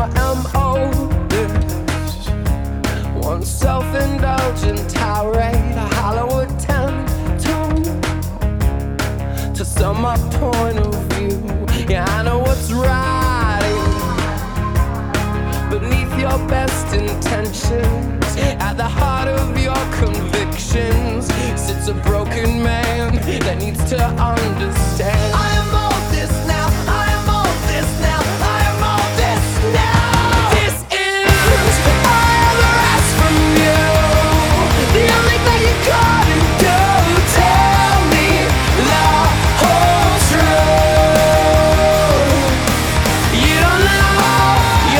your MO is one self-indulgent tirade, a Hollywood tattoo to sum up point of view. Yeah, I know what's right beneath your best intentions. At the heart of your convictions sits a broken man that needs to understand.